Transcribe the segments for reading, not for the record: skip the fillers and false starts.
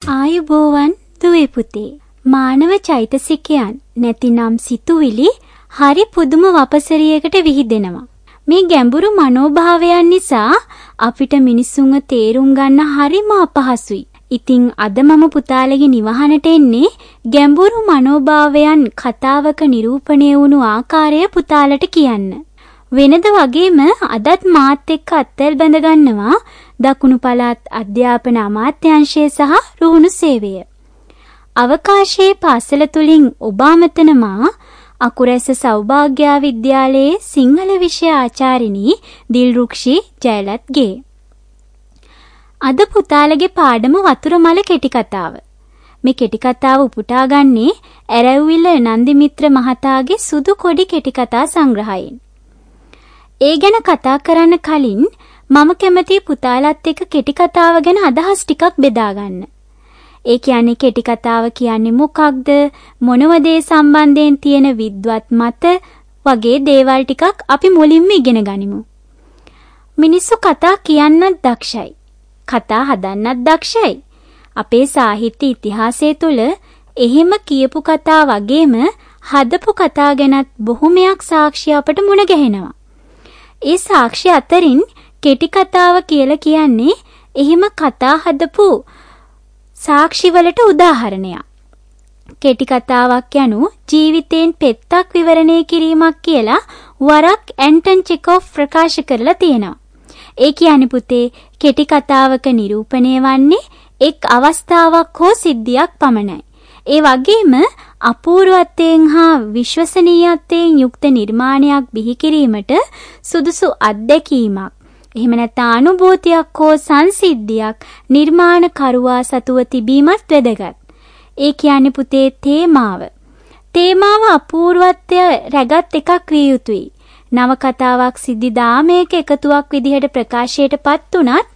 ආයුබෝවන් දුවේ පුතේ. මානව චෛතසිකයන් නැතිනම් සිතුවිලි හරි පුදුම වපසරියකට විහිදෙනවා. මේ ගැඹුරු මනෝභාවයන් නිසා අපිට මිනිසුන්ව තේරුම් ගන්න හරිම අපහසුයි. ඉතින් අද මම පුතාලගේ නිවහනට එන්නේ ගැඹුරු මනෝභාවයන් කතාවක නිරූපණය වුණු ආකාරය පුතාලට කියන්න. වෙනද වගේම අදත් මාත් එක්ක අත්වැල් බැඳ ගන්නවා දකුණු පළාත් අධ්‍යාපන අමාත්‍යාංශය සහ රුහුණු සේවය. අවකාශයේ පාසල තුලින් ඔබ අමතනවා අකුරැස්ස සෞභාග්‍යා විද්‍යාලයේ සිංහල විෂය ආචාර්යිනී දිල්රුක්ෂි ජයලත්ගේ. අද පුතාලගේ පාඩම වතුර මල කෙටි කතාව. මේ කෙටි කතාව උපුටා ගන්නේ ඇරැව්විල නන්දිමිත්‍ර මහතාගේ සුදු කොඩි කෙටි කතා සංග්‍රහයෙන්. ඒ ගැන කතා කරන්න කලින් මම කැමති පුතාලත් එක්ක කෙටි කතාව ගැන අදහස් ටිකක් බෙදා ගන්න. ඒ කියන්නේ කෙටි කතාව කියන්නේ මොකක්ද, මොනවද ඒ සම්බන්ධයෙන් තියෙන විද්වත් මත වගේ දේවල් ටිකක් අපි මුලින්ම ඉගෙන ගනිමු. මිනිස්සු කතා කියන්නත් දක්ෂයි. කතා හදන්නත් දක්ෂයි. අපේ සාහිත්‍ය ඉතිහාසය තුළ එහෙම කියපු කතා වගේම හදපු කතා ගැනත් බොහොමයක් සාක්ෂි අපට මුණ ගැහෙනවා. ඒ සාක්ෂි අතරින් කෙටි කතාව කියලා කියන්නේ එහෙම කතා හදපු සාක්ෂිවලට උදාහරණයක්. කෙටි කතාවක් යනු ජීවිතයෙන් පෙත්තක් විවරණය කිරීමක් කියලා වරක් ඇන්ටන් චෙකෝව් ප්‍රකාශ කරලා තියෙනවා. ඒ කියන්නේ පුතේ කෙටි කතාවක නිරූපණය වන්නේ එක් අවස්ථාවක් හෝ සිද්ධියක් පමණයි. ඒ වගේම අපූර්වත්වයෙන් හා විශ්වසනීයත්වයෙන් යුක්ත නිර්මාණයක් බිහි කිරීමට සුදුසු අත්දැකීමක් එහෙම නැත්නම් අනුභූතියක් හෝ සංසිද්ධියක් නිර්මාණකරුවා සතුව තිබීමත් වැදගත්. ඒ කියන්නේ පුතේ තේමාව. තේමාව අපූර්වත්වය රැගත් එකක් විය යුතුයි. නවකතාවක් සිද්ධි දාමයක එකතුවක් විදිහට ප්‍රකාශයටපත් උනත්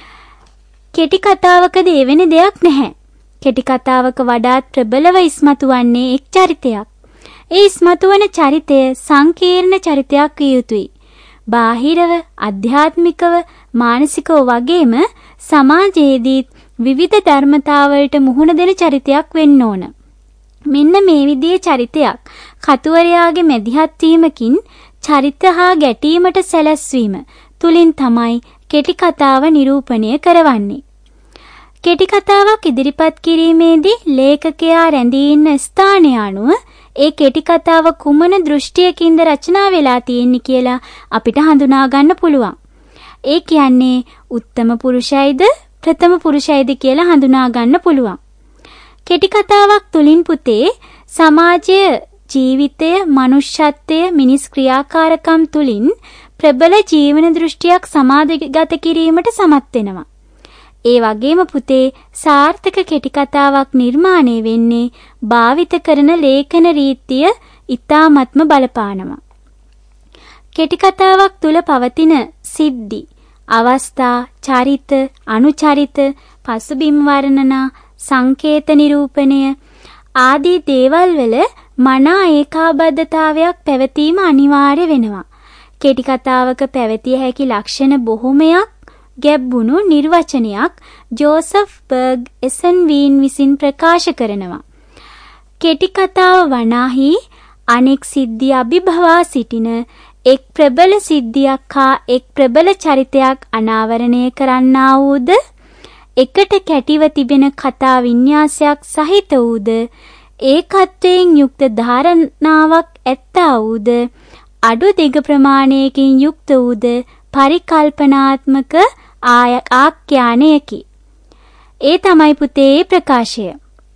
කෙටි කතාවකද එවැනි දෙයක් නැහැ. කෙටි කතාවක වඩාත් ප්‍රබලව ඉස්මතු වන්නේ එක් චරිතයක්. ඒ ඉස්මතු වන චරිතය සංකීර්ණ චරිතයක් විය යුතුයි. බාහිරව, අධ්‍යාත්මිකව, මානසිකව වගේම සමාජයේදී විවිධ ධර්මතාවලට මුහුණ දෙන චරිතයක් වෙන්න ඕන. මෙන්න මේ විදිහේ චරිතයක් කතුවරයාගේ මැදිහත් වීමකින් චරිත හා ගැටීමට සැලැස්වීම තුලින් තමයි කෙටි කතාව නිරූපණය කරවන්නේ. කෙටි කතාවක් ඉදිරිපත් කිරීමේදී ලේඛකයා රැඳී ඉන්න ස්ථානය අනුව ඒ කෙටි කතාව කුමන දෘෂ්ටියකින්ද රචනා වෙලා තියෙන්නේ කියලා අපිට හඳුනා ගන්න පුළුවන්. ඒ කියන්නේ උත්තම පුරුෂයිද ප්‍රථම පුරුෂයිද කියලා හඳුනා ගන්න පුළුවන්. කෙටි කතාවක් තුලින් පුතේ සමාජය, ජීවිතය, මනුෂ්‍යත්වය, මිනිස් ක්‍රියාකාරකම් තුලින් ප්‍රබල ජීවන දෘෂ්ටියක් සමාජගත කිරීමට සමත් වෙනවා. ඒ වගේම පුතේ සාර්ථක කෙටි කතාවක් නිර්මාණය වෙන්නේ භාවිත කරන ලේඛන රීතිය ඉතාමත්ම බලපානවා. කෙටි කතාවක් තුල පවතින සිද්ධි, අවස්ථා, චරිත, අනුචරිත, පසුබිම් වර්ණනා, සංකේත නිරූපණය ආදී දේවල් වල මනා ඒකාබද්ධතාවයක් පැවතීම අනිවාර්ය වෙනවා. කෙටි කතාවක පැවතිය හැකි ලක්ෂණ බොහොමයක් ගැබ්බුණු නිර්වචනයක් ජෝසෆ් බර්ග් එසන්වීන් විසින් ප්‍රකාශ කරනවා. කෙටි කතාව වනාහි අනෙක් සිද්ධිය අභිභවා සිටින එක් ප්‍රබල සිද්ධියක් හා එක් ප්‍රබල චරිතයක් අනාවරණය කරන්නා වූද එකට කැටිව තිබෙන කතා වින්‍යාසයක් සහිත වූද ඒකත්වයෙන් යුක්ත ධාරණාවක් ඇත්තා වූද අඩු දිග ප්‍රමාණයකින් යුක්ත වූද පරිකල්පනාත්මක ආඛ්‍යානයකි. ඒ තමයි පුතේ ප්‍රකාශය.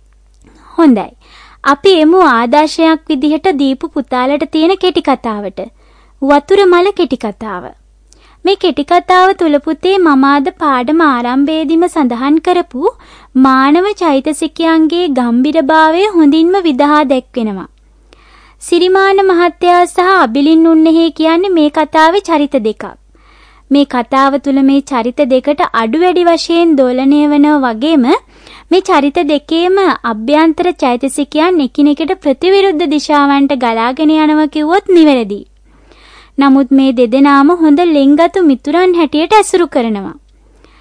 හොඳයි. අපි එමු ආදර්ශයක් විදිහට දීපු පුතාලට තියෙන කෙටි කතාවට. වතුර මල කෙටි කතාව. මේ කෙටි කතාව තුල පුතේ මම අද පාඩම ආරම්භයේදීම සඳහන් කරපු මානව චෛතසිකයන්ගේ ගම්භීරභාවය හොඳින්ම විදහා දැක්වෙනවා. සිරිමාන මහත්තයා සහ අබිලින් උන්නෙහි කියන්නේ මේ කතාවේ චරිත දෙකක්. මේ කතාව තුල මේ චරිත දෙකට අඩු වැඩි වශයෙන් දෝලණය වෙනවා වගේම මේ චරිත දෙකේම අභ්‍යන්තර චෛතසිකයන් එකිනෙකට ප්‍රතිවිරුද්ධ දිශාවන්ට ගලාගෙන යනවා කිව්වොත් නිවැරදි. නමුත් මේ දෙදෙනාම හොඳ ලෙන්ගතු මිතුරන් හැටියට ඇසුරු කරනවා.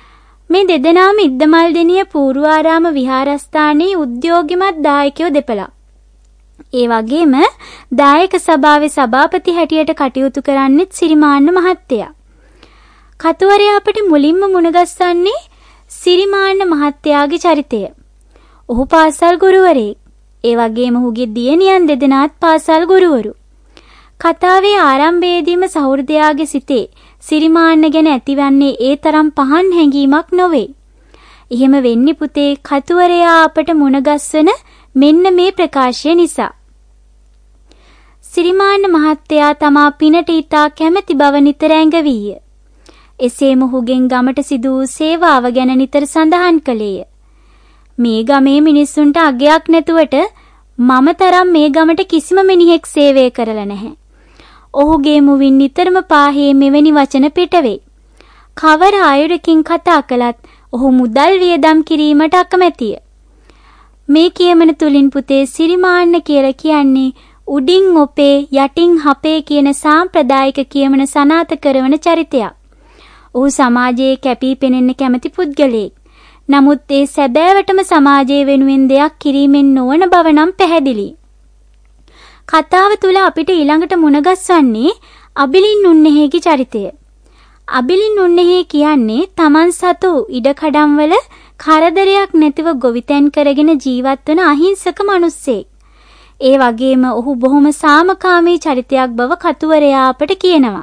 මේ දෙදෙනාම ඉද්දමල් දෙනිය පූර්වාරාම විහාරස්ථානයේ උද්‍යෝගිමත් දායකයෝ දෙපළක්. ඒ වගේම දායක සභාවේ සභාපති හැටියට කටයුතු කරන්නෙත් සිරිමාන්න මහත්තයා. කතුවරයා අපට මුලින්ම මුණගස්සන්නේ සිරිමාන්න මහත්තයාගේ චරිතය. ඔහු පාසල් ගුරුවරයෙක්. ඒ වගේම ඔහුගේ දියණියන් දෙදෙනාත් පාසල් ගුරුවරු. කතාවේ ආරම්භයේදීම සහෘදයාගේ සිතේ සිරිමාන්න ගැන ඇතිවන්නේ ඒ තරම් පහන් හැඟීමක් නොවේ. එහෙම වෙන්නේ පුතේ කතුවරයා අපට මුණගස්වන මෙන්න මේ ප්‍රකාශය නිසා. සිරිමාන්න මහත්තයා තමා පිනට ඉතා කැමැති බව නිතර ඇඟවීය. එසේම ඔහුගෙන් ගමට සිදු වූ සේවාව ගැන නිතර සඳහන් කළේය. මේ ගමේ මිනිස්සුන්ට අගයක් නැතුවට මම තරම් මේ ගමට කිසිම මිනිහෙක් සේවය කරලා නැහැ. ඔහුගේ මුවින් නිතරම පාහේ මෙවැනි වචන පිටවේ. කවර ආයුරකින් කතා කළත් ඔහු මුදල් වියදම් කිරීමට අකමැතිය. මේ කියමන තුලින් පුතේ සිරිමාන්න කියලා කියන්නේ උඩින් ඔපේ යටින් හපේ කියන සාම්ප්‍රදායික කියමන සනාත කරන චරිතයක්. ඔහු සමාජයේ කැපී පෙනෙන්න කැමති පුද්ගලයෙක්. නමුත් ඒ සැබෑවටම සමාජයේ වෙනුවෙන් දෙයක් කිරීමෙන් නොවන බව නම් පැහැදිලි. කතාව තුල අපිට ඊළඟට මුණගස්වන්නේ අබිලින් නුන්නේගේ චරිතය. අබිලින් නුන්නේහි කියන්නේ Taman සතු ඉඩකඩම් වල කරදරයක් නැතිව ගොවිතැන් කරගෙන ජීවත් වන අහිංසක මිනිස්සෙක්. ඒ වගේම ඔහු බොහොම සාමකාමී චරිතයක් බව කතුවරයා අපට කියනවා.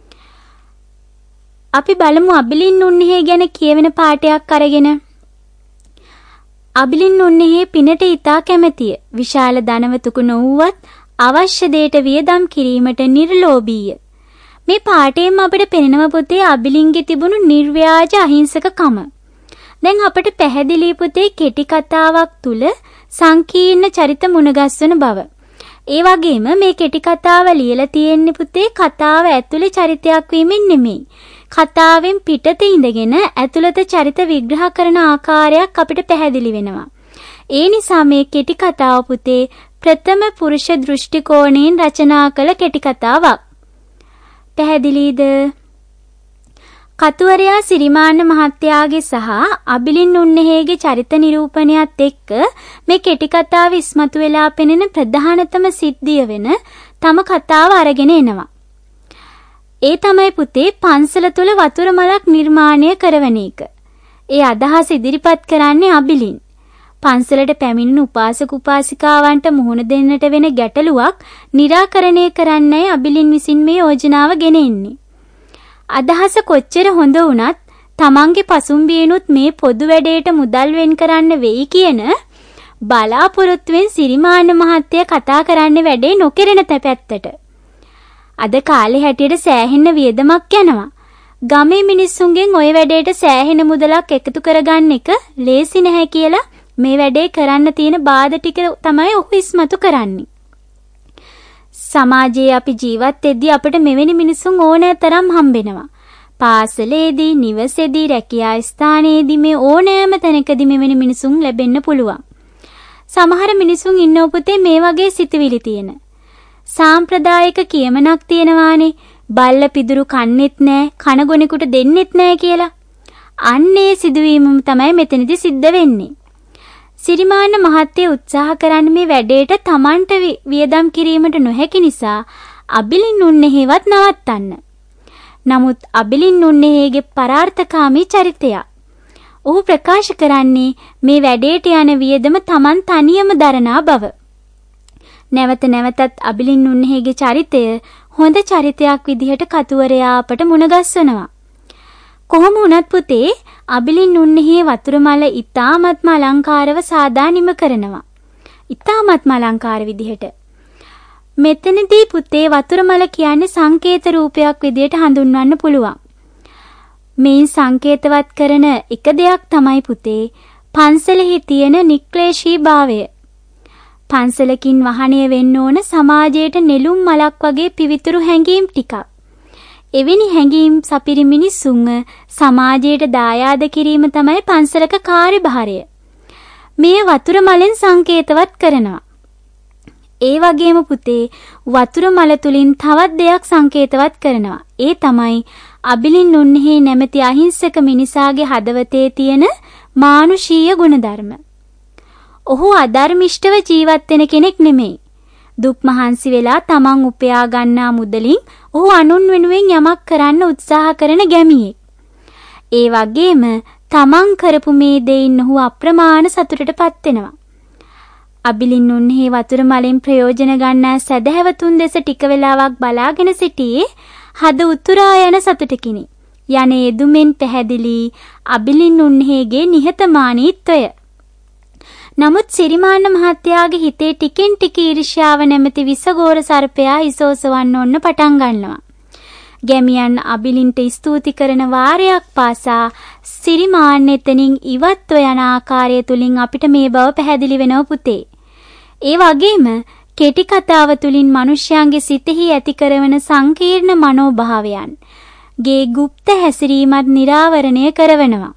අපි බලමු අබිලින් නුන්නේහි ගැන කියවෙන පාඩයක් අරගෙන. අබිලින් නුන්නේහි පිනට ඉතා කැමැතිය. විශාල ධනවතුක නොවුවත් අවශ්‍ය දෙයට වියදම් කිරීමට නිර්ලෝභීය. මේ පාඩයෙන් අපිට පෙනෙනව පුතේ අබිලින්ගේ තිබුණු නිර්ව්‍යාජ අහිංසකකම. දැන් අපිට පැහැදිලි පුතේ කෙටි කතාවක් තුල සංකීර්ණ චරිත මුණගස්වන බව. ඒ වගේම මේ කෙටි කතාව ලියලා තියෙන්නේ පුතේ කතාව ඇතුලේ චරිතයක් වීමෙන් නෙමෙයි. කතාවෙන් පිටත ඉඳගෙන ඇතුළත චරිත විග්‍රහ කරන ආකාරයක් අපිට පැහැදිලි වෙනවා. ඒ නිසා මේ කෙටි කතාව පුතේ ප්‍රථම පුරුෂ දෘෂ්ටි කෝණයෙන් රචනා කළ කෙටි කතාවක්. පැහැදිලිද? කතුවරයා සිරිමාන්න මහත්තයාගේ සහ අබිලින් නුන්නේගේ චරිත නිරූපණයත් එක්ක මේ කෙටි කතාව ඉස්මතු වෙලා පෙනෙන ප්‍රධානතම සිද්ධිය වෙන තම කතාව අරගෙන එනවා. ඒ තමයි පුතේ පන්සල තුල වතුර මලක් නිර්මාණය කරවන එක. ඒ අදහස ඉදිරිපත් කරන්නේ අබිලින්. පන්සලට පැමිණෙන උපාසක උපාසිකාවන්ට මුහුණ දෙන්නට වෙන ගැටලුවක් निराකරණය කරන්නයි අබිලින් විසින් මේ යෝජනාව ගෙන එන්නේ. අදහස කොච්චර හොඳ වුණත් තමන්ගේ පසුම්බියනුත් මේ පොදු වැඩේට මුදල් වෙන් කරන්න වෙයි කියන බලාපොරොත්තුවෙන් සිරිමාන්න මහත්තයා කතා කරන්න වැඩේ නොකරන පැත්තට. අද කාලේ හැටියට සෑහෙන වියදමක් යනවා. ගමේ මිනිස්සුන්ගෙන් ওই වැඩේට සෑහෙන මුදලක් එකතු කරගන්න එක ලේසි නැහැ කියලා මේ වැඩේ කරන්න තියෙන බාධා ටික තමයි ඔහු ඉස්මතු කරන්නේ. සමාජයේ අපි ජීවත් වෙද්දී අපිට මෙවැනි මිනිසුන් ඕනෑ තරම් හම්බෙනවා. පාසලේදී, නිවසේදී, රැකියා ස්ථානයේදී මේ ඕනෑම තැනකදී මෙවැනි මිනිසුන් ලැබෙන්න පුළුවන්. සමහර මිනිසුන් ඉන්නව පුතේ මේ වගේ සිතුවිලි තියෙන. සාම්ප්‍රදායික කියමනක් තියෙනවානේ බල්ල පිදුරු කන්නෙත් නෑ කනගොනෙකුට දෙන්නෙත් නෑ කියලා. අන්නේ සිදුවීමම තමයි මෙතනදී සිද්ධ වෙන්නේ. සිරිමාන්න මහත්තයා උත්සාහ කරන්නේ මේ වැඩේට Tamanට වියදම් කිරීමට නොහැකි නිසා අබිලින් නුන්නේවත් නවත්තන්න. නමුත් අබිලින් නුන්නේගේ පරාර්ථකාමී චරිතය. ඔහු ප්‍රකාශ කරන්නේ මේ වැඩේට යන වියදම Taman තනියම දරනා බව. නැවත නැවතත් අබිලින් නුන්නේගේ චරිතය හොඳ චරිතයක් විදිහට කතුවරයා අපට මුණගස්වනවා. කොහොම වුණත් පුතේ අබිලින් නුන්නේහි වතුර මල ඉතාමත්ම අලංකාරව සාදානිම කරනවා. ඉතාමත්ම අලංකාර විදිහට. මෙතනදී පුතේ වතුර මල කියන්නේ සංකේත රූපයක් විදිහට හඳුන්වන්න පුළුවන්. මේ සංකේතවත් කරන එක දෙයක් තමයි පුතේ පන්සලෙහි තියෙන නික්ලේශී භාවය. පන්සලකින් වහණය වෙන්න ඕන සමාජයට නෙළුම් මලක් වගේ පිවිතුරු හැඟීම් ටිකක්. එවැනි හැඟීම් සපිරි මිනිසුන්ව සමාජයට දායාද කිරීම තමයි පන්සලක කාර්යභාරය. මේ වතුර මලෙන් සංකේතවත් කරනවා. ඒ වගේම පුතේ වතුර මල තුලින් තවත් දෙයක් සංකේතවත් කරනවා. ඒ තමයි අබිලින් උන්හි නැමැති අහිංසක මිනිසාගේ හදවතේ තියෙන මානුෂීය ගුණධර්ම. ඔහු අධර්මිෂ්ඨව ජීවත් වෙන කෙනෙක් නෙමෙයි. දුක් මහන්සි වෙලා තමන් උපයා ගන්නා මුදලින් ඔහු අනුන් වෙනුවෙන් යමක් කරන්න උත්සාහ කරන ගැමියෙක්. ඒ වගේම තමන් කරපු මේ දෙයින් ඔහු අප්‍රමාණ සතුටටපත් වෙනවා. අබිලින් උන්හි වතුර මලෙන් ප්‍රයෝජන ගන්නා සදහැවතුන් දෙස ටික වෙලාවක් බලාගෙන සිටියේ හද උතුරා යන සතුටකිනි. යන්නේ දුමෙන් පැහැදිලි අබිලින් උන්හිගේ නිහතමානීත්වය. නමුත් සිරිමාන්න මහත්තයාගේ හිතේ ටිකෙන් ටික ඊර්ෂ්‍යාව නැමැති විසගෝර සර්පයා හිසෝසවන්න ඔන්න පටන් ගන්නවා. ගැමියන් අබිලින්ට ස්තුති කරන වාරයක් පාසා සිරිමාන්න එතනින් ඉවත්ව යන ආකාරය තුලින් අපිට මේ බව පැහැදිලි වෙනව පුතේ. ඒ වගේම කෙටි කතාව තුලින් මිනිස්යාගේ සිතෙහි ඇති කරන සංකීර්ණ මනෝභාවයන් ගේ গুপ্ত හැසිරීමත් निराවරණය කරවනවා.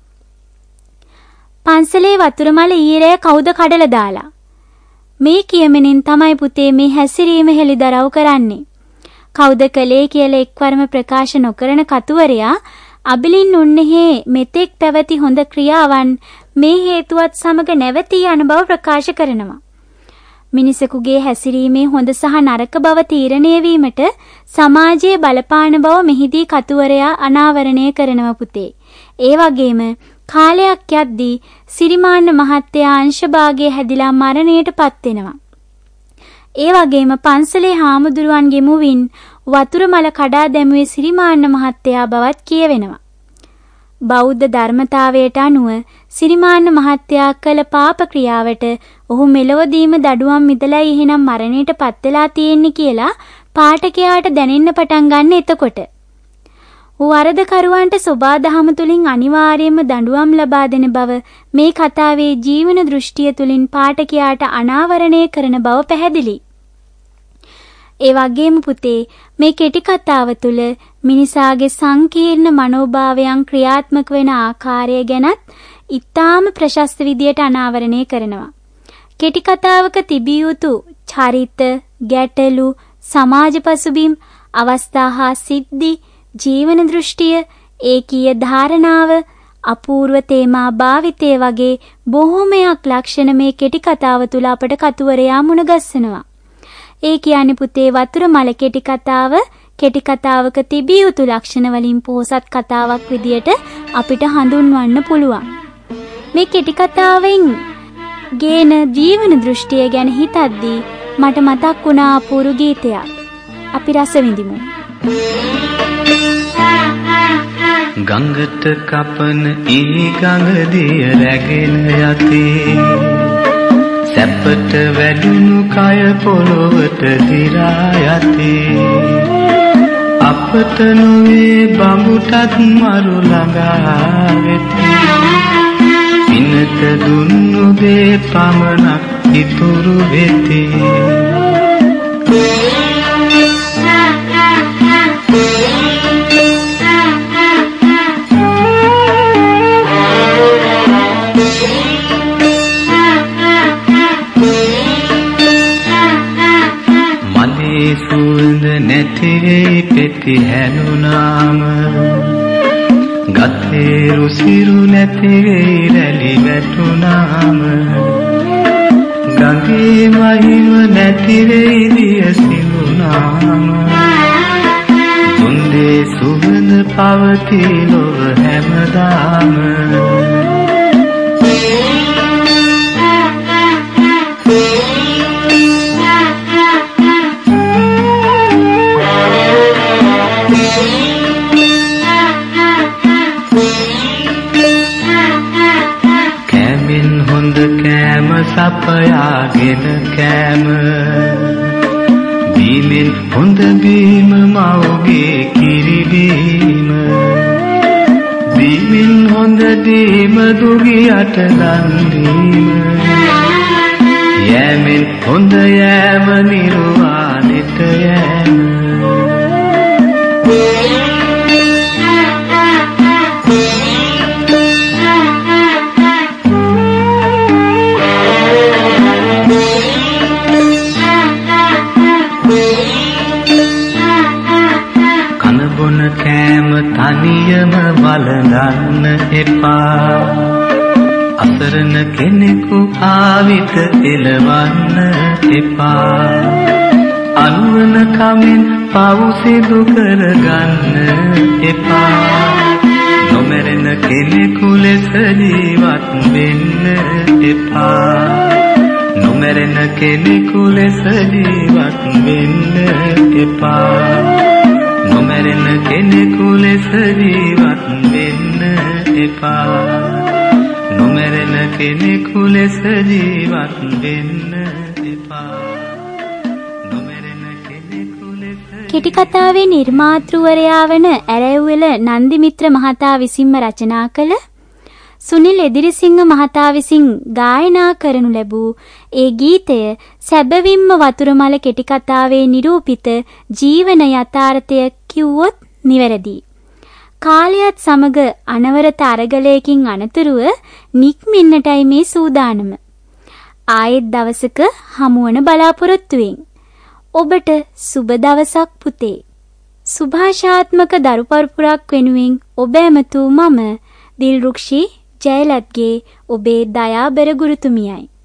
පන්සලේ වතුර මල ඊරේ කවුද කඩලා දාලා? මේ කියමනින් තමයි පුතේ මේ හැසිරීම හෙළිදරව් කරන්නේ. කවුද කලේ කියලා එක්වරම ප්‍රකාශ නොකරන කතුවරයා අබිලින් උන්නේහි මෙතෙක් පැවති හොඳ ක්‍රියාවන් මේ හේතුවත් සමග නැවතී යන බව ප්‍රකාශ කරනවා. මිනිසෙකුගේ හැසිරීමේ හොඳ සහ නරක බව තීරණය වීමට සමාජයේ බලපාන බව මෙහිදී කතුවරයා අනාවරණය කරනවා පුතේ. ඒ වගේම කාලයක් යද්දී සිරිමාන්න මහත්තයා අංශභාගයේ හැදිලා මරණයටපත් වෙනවා. ඒ වගේම පන්සලේ හාමුදුරුවන්ගේ මුවින් වතුර මල කඩා දැමුවේ සිරිමාන්න මහත්තයා බවත් කියවෙනවා. බෞද්ධ ධර්මතාවයට අනුව සිරිමාන්න මහත්තයා කළ පාප ක්‍රියාවට ඔහු මෙලොවදීම දඩුවම් මිදලා එහෙනම් මරණයටපත් වෙලා තියෙන්නේ කියලා පාඨකයාට දැනෙන්න පටන් ගන්න එතකොට. වරදකරුවන්ට සෝබාදහම තුලින් අනිවාර්යයෙන්ම දඬුවම් ලබා දෙන බව මේ කතාවේ ජීවන දෘෂ්ටිය තුලින් පාඨකයාට අනාවරණය කරන බව පැහැදිලි. ඒ වගේම පුතේ මේ කෙටි කතාව තුල මිනිසාගේ සංකීර්ණ මනෝභාවයන් ක්‍රියාත්මක වෙන ආකාරය ගැනත් ඉතාම ප්‍රශස්ත විදියට අනාවරණය කරනවා. කෙටි කතාවක තිබිය යුතු චරිත, ගැටලු, සමාජ පසුබිම්, අවස්ථා හා සිද්ධි, ජීවන දෘෂ්ටිය, ඒකීය ධාරණාව, අපූර්ව තේමා භාවිතය වගේ බොහෝමයක් ලක්ෂණ මේ කෙටි කතාව තුල අපට කතුවරයා මුණගස්සනවා. ඒ කියන්නේ පුතේ වතුර මල කෙටි කතාව කෙටි කතාවක තිබිය යුතු ලක්ෂණ වලින් පොහොසත් කතාවක් විදියට අපිට හඳුන්වන්න පුළුවන්. මේ කෙටි කතාවෙන් ගේන ජීවන දෘෂ්ටිය ගැන හිතද්දී මට මතක් වුණා අපූර්ව ගීතයක්. අපි රස විඳිමු. ගඟට කපන ඊ ගඟ දිය රැගෙන යති සැපට වැඩුණු කය පොළොවට දිරා යති අපට නොවේ බඹුටත් මරු ළඟා වෙති පිනට දුන්නු දේ පමණක් ඉතුරු වෙති සුවඳ නැතිවේ පෙති හැනුනාම ගතේ රුසිරු නැතිවේ රැලි වැටුනාම ගඟේ මහිම නැතිවේ දිය සිඳුනාම තුන්දේ සුවඳ පවති ලොව හැමදාම සපයාගෙන කෑම බීමෙන් හොඳ බීම මවගේ කිරි බීම බීමෙන් හොඳ දීම දුගියට දන් දීම යෑමෙන් හොඳ යෑම නිර්වාණයට යෑම එපා අසරණ කෙනෙකු ආවිත එළවන්න එපා අනුවන කමින් පව් සිදු කරගන්න එපා නොමැරෙන කෙනෙකු ලෙස ජීවත් වෙන්න එපා නොමැරෙන කෙනෙකු ලෙස ජීවත් වෙන්න එපා නොමැරෙන කෙනෙකු ලෙස ජීවත් වෙන්න එපා නොමැරෙන කෙනෙකු ලෙස ජීවත් වෙන්න එපා නොමැරෙන කෙනෙකු ලෙස කෙටි කතාවේ නිර්මාතෘවරයා වන ඇරැව්වල නන්දිමිත්‍ර මහතා විසින්ම රචනා කළ සුනිල් එදිරිසිංහ මහතා විසින් ගායනා කරනු ලැබූ ඒ ගීතය සැබවින්ම වතුරමල කෙටි කතාවේ නිරූපිත ජීවන යථාර්ථය කිව්වොත් නිවැරදි. කාලයත් සමග අනවරත අරගලයකින් අනතුරුව නික්මින්නටයි මේ සූදානම. ආයෙත් දවසක හමුවන බලාපොරොත්තුවෙන්. ඔබට සුබ දවසක් පුතේ. සුභාෂාත්මක දරු පරපුරක් වෙනුවෙන් ඔබ ඇමතූ මම දිල්රුක්ෂි ජයලත්ගේ ඔබේ දයාබර ගුරුතුමියයි.